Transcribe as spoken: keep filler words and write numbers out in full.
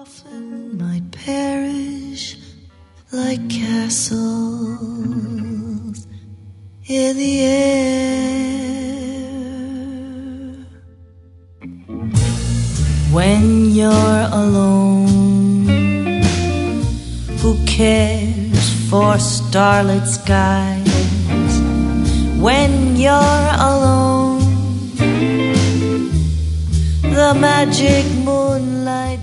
often might perish like castles in the air. When you're alone, who cares for starlit skies? When you're alone, the magic moonlight